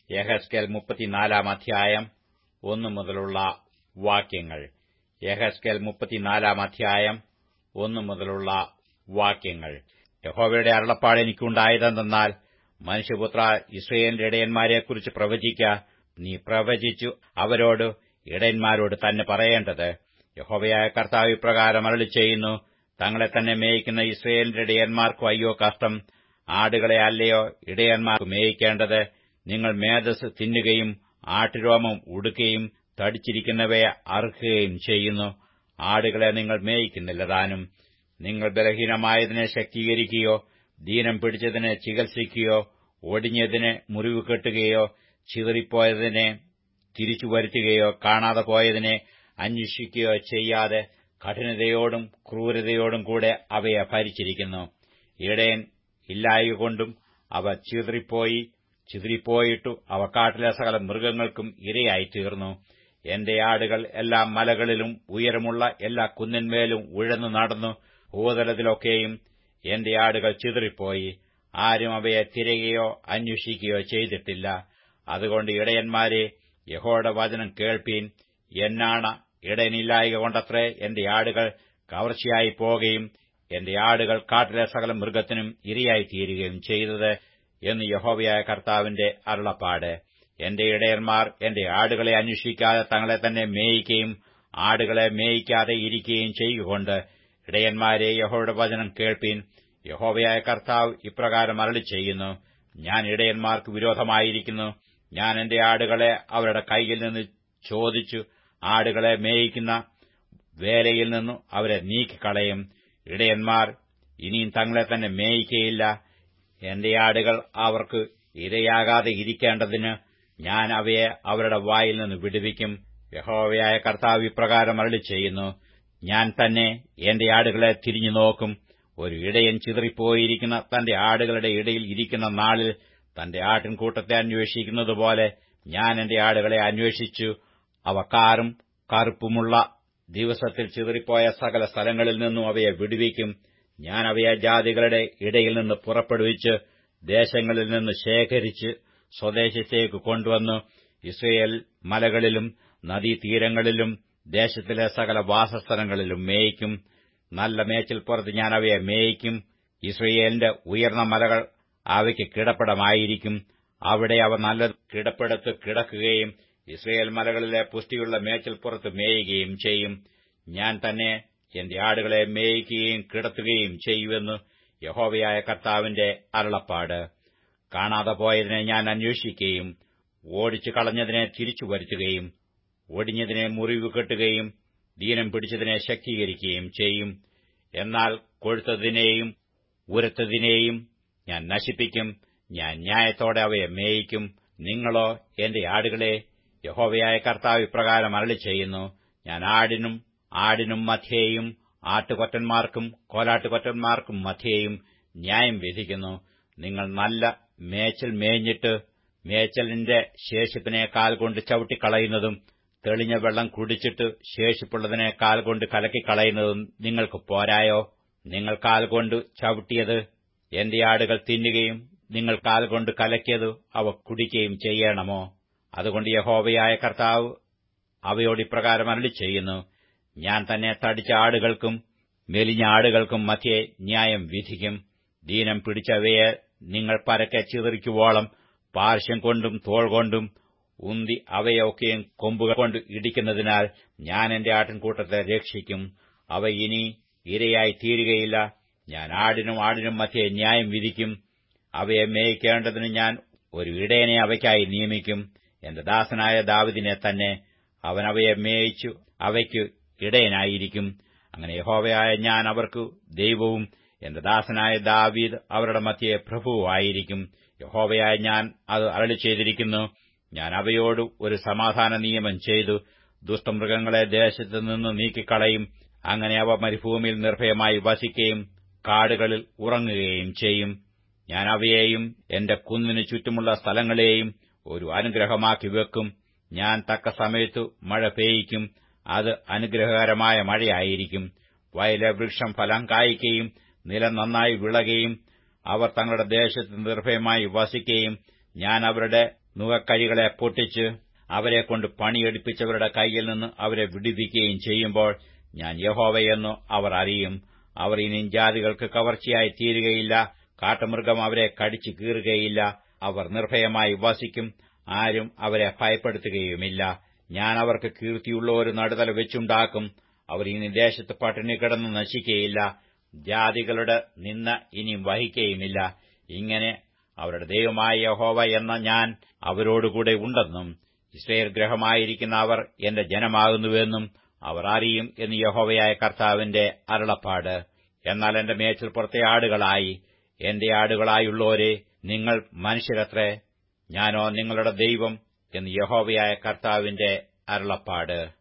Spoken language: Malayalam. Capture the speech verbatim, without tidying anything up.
യെഹെസ്കേൽ മുപ്പത്തിനാലാം അധ്യായം ഒന്നു മുതലുള്ള വാക്യങ്ങൾ. യെഹെസ്കേൽ മുപ്പത്തിനാലാം അധ്യായം ഒന്നു മുതലുള്ള വാക്യങ്ങൾ. യഹോവയുടെ അരുളപ്പാട് എനിക്കുണ്ടായതെന്തെന്നാൽ, മനുഷ്യപുത്ര, ഇസ്രായേലിന്റെ ഇടയന്മാരെക്കുറിച്ച് പ്രവചിക്ക. നീ പ്രവചിച്ചു അവരോട്, ഇടയന്മാരോട് തന്നെ പറയേണ്ടത്: യഹോവയായ കർത്താവ് ഇപ്രകാരം അരുളിച്ചെയ്യുന്നു, തങ്ങളെ തന്നെ മേയിക്കുന്ന ഇസ്രായേലിന്റെ ഇടയന്മാർക്കു അയ്യോ കഷ്ടം! ആടുകളെ അല്ലയോ ഇടയന്മാർക്ക് മേയിക്കേണ്ടത്? നിങ്ങൾ മേധസ് തിന്നുകയും ആട്ടുരോമം ഉടുക്കുകയും തടിച്ചിരിക്കുന്നവയെ അറുക്കുകയും ചെയ്യുന്നു. ആടുകളെ നിങ്ങൾ മേയിക്കുന്നില്ല താനും. നിങ്ങൾ ബലഹീനമായതിനെ ശക്തീകരിക്കുകയോ, ദീനം പിടിച്ചതിനെ ചികിത്സിക്കുകയോ, ഒടിഞ്ഞതിനെ മുറിവ് കെട്ടുകയോ, ചിതറിപ്പോയതിനെ തിരിച്ചു വരുത്തുകയോ, കാണാതെ പോയതിനെ അന്വേഷിക്കുകയോ ചെയ്യാതെ കഠിനതയോടും ക്രൂരതയോടും കൂടെ അവയെ ഭരിച്ചിരിക്കുന്നു. ഇടയൻ ഇല്ലായകൊണ്ടും അവ ചിതറിപ്പോയി ചിതറിപ്പോയിട്ടു അവ കാട്ടിലെ സകല മൃഗങ്ങൾക്കും ഇരയായിത്തീർന്നു. എന്റെ ആടുകൾ എല്ലാ മലകളിലും ഉയരമുള്ള എല്ലാ കുന്നിന്മേലും ഉഴന്നു നടന്നു. ഭൂതലത്തിലൊക്കെയും എന്റെ ആടുകൾ ചിതറിപ്പോയി. ആരും അവയെ തിരയുകയോ അന്വേഷിക്കുകയോ ചെയ്തിട്ടില്ല. അതുകൊണ്ട് ഇടയന്മാരെ, യഹോവയുടെ വചനം കേൾപ്പീൻ. എന്നാണ ഇടയനില്ലായ്ക കൊണ്ടത്രേ എന്റെ ആടുകൾ കവർച്ചയായി പോകുകയും എന്റെ ആടുകൾ കാട്ടിലെ സകല മൃഗത്തിനും ഇരയായിത്തീരുകയും ചെയ്തത് എന്ന് യഹോവയായ കർത്താവിന്റെ അരുളപ്പാട്. എന്റെ ഇടയന്മാർ എന്റെ ആടുകളെ അന്വേഷിക്കാതെ തങ്ങളെ തന്നെ മേയിക്കുകയും ആടുകളെ മേയിക്കാതെ ഇരിക്കുകയും ചെയ്യുകൊണ്ട്, ഇടയന്മാരെ, യഹോവയുടെ വചനം കേൾപ്പീൻ. യഹോവയായ കർത്താവ് ഇപ്രകാരം അരുളിച്ചെയ്യുന്നു: ഞാൻ ഇടയന്മാർക്ക് വിരോധമായിരിക്കുന്നു. ഞാൻ എന്റെ ആടുകളെ അവരുടെ കൈയിൽ നിന്ന് ചോദിച്ചു ആടുകളെ മേയിക്കുന്ന വേലയിൽ നിന്നു അവരെ നീക്കിക്കളയും. ഇടയന്മാർ ഇനിയും തങ്ങളെ തന്നെ മേയിക്കയില്ല. എന്റെ ആടുകൾ അവർക്ക് ഇരയാകാതെ ഇരിക്കേണ്ടതിന് ഞാൻ അവയെ അവരുടെ വായിൽ നിന്ന് വിടുവിക്കും. യഹോവയായ കർത്താവ് ഇപ്രകാരം അരുളിച്ചെയ്യുന്നു: ഞാൻ തന്നെ എന്റെ ആടുകളെ തിരിഞ്ഞു നോക്കും. ഒരു ഇടയൻ ചിതറിപ്പോയിരിക്കുന്ന തന്റെ ആടുകളുടെ ഇടയിൽ ഇരിക്കുന്ന നാളിൽ തന്റെ ആട്ടിൻകൂട്ടത്തെ അന്വേഷിക്കുന്നതുപോലെ ഞാൻ എന്റെ ആടുകളെ അന്വേഷിച്ചു അവ കാറും കറുപ്പുമുള്ള ദിവസത്തിൽ ചിതറിപ്പോയ സകല സ്ഥലങ്ങളിൽ നിന്നും അവയെ വിടുവിക്കും. ഞാൻ അവയെ ജാതികളുടെ ഇടയിൽ നിന്ന് പുറപ്പെടുവിച്ച് ദേശങ്ങളിൽ നിന്ന് ശേഖരിച്ച് സ്വദേശത്തേക്ക് കൊണ്ടുവന്നു ഇസ്രായേൽ മലകളിലും നദീതീരങ്ങളിലും ദേശത്തിലെ സകല വാസസ്ഥലങ്ങളിലും മേയിക്കും. നല്ല മേച്ചിൽപ്പുറത്ത് ഞാൻ അവയെ മേയിക്കും. ഇസ്രായേലിന്റെ ഉയർന്ന മലകൾ അവയ്ക്ക് കിടപ്പിടമായിരിക്കും. അവിടെ അവ നല്ല കിടപ്പിടത്ത് കിടക്കുകയും ഇസ്രായേൽ മലകളിലെ പുഷ്ടിയുള്ള മേച്ചിൽപ്പുറത്ത് മേയുകയും ചെയ്യും. ഞാൻ തന്നെ എന്റെ ആടുകളെ മേയിക്കുകയും കിടത്തുകയും ചെയ്യുമെന്ന് യഹോവയായ കർത്താവിന്റെ അരുളപ്പാട്. കാണാതെ പോയതിനെ ഞാൻ അന്വേഷിക്കുകയും ഓടിച്ചു കളഞ്ഞതിനെ തിരിച്ചു വരുത്തുകയും ഒടിഞ്ഞതിനെ മുറിവ് കെട്ടുകയും ദീനം പിടിച്ചതിനെ ശക്തീകരിക്കുകയും ചെയ്യും. എന്നാൽ കൊഴുത്തതിനെയും ഉരത്തതിനെയും ഞാൻ നശിപ്പിക്കും. ഞാൻ ന്യായത്തോടെ അവയെ മേയിക്കും. നിങ്ങളോ എന്റെ ആടുകളെ, യഹോവയായ കർത്താവ് ഇപ്രകാരം അരുളിച്ചെയ്യുന്നു: ഞാൻ ആടിനും ആടിനും മധ്യേയും ആട്ടുകൊറ്റന്മാർക്കും കോലാട്ടുകൊറ്റന്മാർക്കും മധ്യേയും ന്യായം വിധിക്കുന്നു. നിങ്ങൾ നല്ല മേച്ചൽ മേഞ്ഞിട്ട് മേച്ചലിന്റെ ശേഷിപ്പിനെ കാൽ കൊണ്ട് ചവിട്ടിക്കളയുന്നതും തെളിഞ്ഞ വെള്ളം കുടിച്ചിട്ട് ശേഷിപ്പുള്ളതിനെ കാൽ കൊണ്ട് കലക്കിക്കളയുന്നതും നിങ്ങൾക്ക് പോരായോ? നിങ്ങൾ കാൽ കൊണ്ട് ചവിട്ടിയത് എന്റെ ആടുകൾ തിന്നുകയും നിങ്ങൾ കാൽ കൊണ്ട് കലക്കിയത് അവ കുടിക്കുകയും ചെയ്യണമോ? അതുകൊണ്ട് യഹോവയായ കർത്താവ് അവയോട് ഇപ്രകാരം അരുളിച്ചെയ്യുന്നു: ഞാൻ തന്നെ തടിച്ച ആടുകൾക്കും മെലിഞ്ഞ ആടുകൾക്കും മധ്യേ ന്യായം വിധിക്കും. ദീനം പിടിച്ചവയെ നിങ്ങൾ പരക്കെ ചിതറിക്കുവോളം പാർശ്യം കൊണ്ടും തോൾ കൊണ്ടും ഉന്തി അവയൊക്കെയും കൊമ്പുകൾ കൊണ്ട് ഇടിക്കുന്നതിനാൽ ഞാൻ എന്റെ ആട്ടിൻകൂട്ടത്തെ രക്ഷിക്കും. അവ ഇനി ഇരയായി തീരുകയില്ല. ഞാൻ ആടിനും ആടിനും മധ്യേ ന്യായം വിധിക്കും. അവയെ മേയിക്കേണ്ടതിന് ഞാൻ ഒരു ഇടയനെ അവയ്ക്കായി നിയമിക്കും, എന്റെ ദാസനായ ദാവീദിനെ തന്നെ. അവൻ അവയെ മേയിച്ചു അവയ്ക്ക് ഇടയനായിരിക്കും. അങ്ങനെ യഹോവയായ ഞാൻ അവർക്ക് ദൈവവും എന്റെ ദാസനായ ദാവീദ് അവരുടെ മധ്യേ പ്രഭുവായിരിക്കും. യഹോവയായ ഞാൻ അത് അരുളിച്ചെയ്തിരിക്കുന്നു. ഞാൻ അവയോട് ഒരു സമാധാന നിയമം ചെയ്തു ദുഷ്ടമൃഗങ്ങളെ ദേശത്തുനിന്ന് നീക്കിക്കളയും. അങ്ങനെ അവ മരുഭൂമിയിൽ നിർഭയമായി വസിക്കുകയും കാടുകളിൽ ഉറങ്ങുകയും ചെയ്യും. ഞാൻ അവയെയും എന്റെ കുന്നിനു ചുറ്റുമുള്ള സ്ഥലങ്ങളെയും ഒരു അനുഗ്രഹമാക്കി വെക്കും. ഞാൻ തക്ക സമയത്തു മഴ പെയ്യിക്കും. അത് അനുഗ്രഹകരമായ മഴയായിരിക്കും. വയലെ വൃക്ഷം ഫലം കായ്ക്കുകയും നിലം നന്നായി വിളകുകയും അവർ തങ്ങളുടെ ദേശത്ത് നിർഭയമായി വസിക്കുകയും ഞാൻ അവരുടെ നുകക്കഴികളെ പൊട്ടിച്ച് അവരെക്കൊണ്ട് പണിയെടുപ്പിച്ചവരുടെ കൈയിൽ നിന്ന് അവരെ വിടുവിക്കുകയും ചെയ്യുമ്പോൾ ഞാൻ യഹോവയെന്നു അവർ അറിയും. അവർ ഇനി ജാതികൾക്ക് കവർച്ചയായി തീരുകയില്ല. കാട്ടുമൃഗം അവരെ കടിച്ചു കീറുകയില്ല. അവർ നിർഭയമായി വസിക്കും. ആരും അവരെ ഭയപ്പെടുത്തുകയുമില്ല. ഞാൻ അവർക്ക് കീർത്തിയുള്ള ഒരു നടുതല വെച്ചുണ്ടാക്കും. അവർ ഇനി ദേശത്ത് പട്ടിണി കിടന്ന് നശിക്കുകയില്ല. ജാതികളുടെ നിന്ന ഇനി വഹിക്കുകയുമില്ല. ഇങ്ങനെ അവരുടെ ദൈവമായ യഹോവ എന്ന ഞാൻ അവരോടുകൂടെ ഉണ്ടെന്നും ഇസ്രായേൽ ഗൃഹമായിരിക്കുന്ന അവർ എന്റെ ജനമാകുന്നുവെന്നും അവർ അറിയും എന്ന് യഹോവയായ കർത്താവിന്റെ അരുളപ്പാട്. എന്നാൽ എന്റെ മേച്ചിൽപ്പുറത്തെ ആടുകളായി, എന്റെ ആടുകളായുള്ളോരേ, നിങ്ങൾ മനുഷ്യരത്രേ, ഞാനോ നിങ്ങളുടെ ദൈവം എന്ന് യഹോവയായ കർത്താവിന്റെ അരുളപ്പാട്.